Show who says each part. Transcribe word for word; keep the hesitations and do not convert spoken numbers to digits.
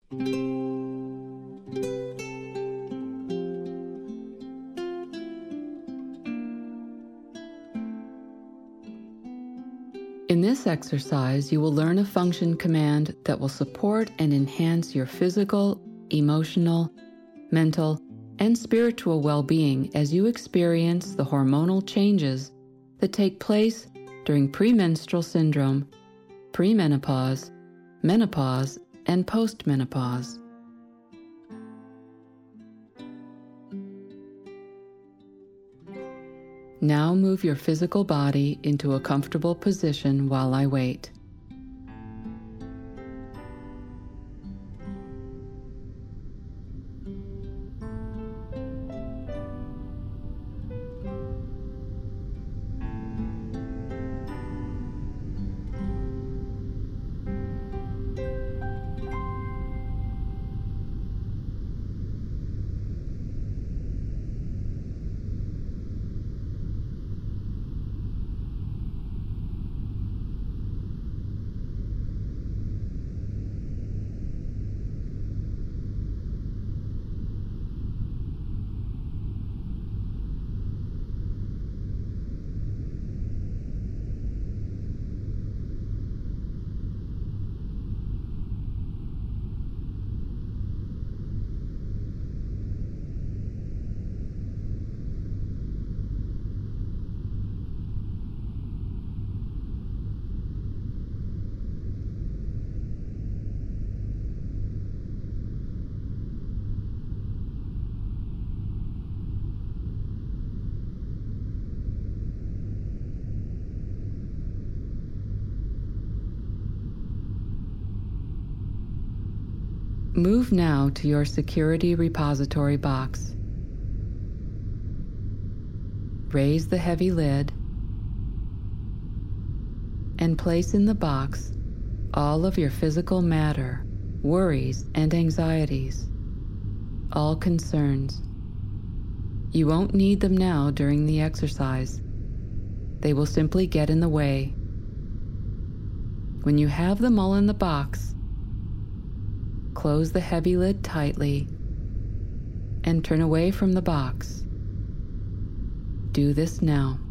Speaker 1: In this exercise, you will learn a function command that will support and enhance your physical, emotional, mental, and spiritual well-being as you experience the hormonal changes that take place during premenstrual syndrome, premenopause, menopause, and postmenopause. Now move your physical body into a comfortable position while I wait. Move now to your security repository box. Raise the heavy lid and place in the box all of your physical matter, worries, and anxieties, all concerns. You won't need them now during the exercise. They will simply get in the way. When you have them all in the box, close the heavy lid tightly and turn away from the box. Do this now.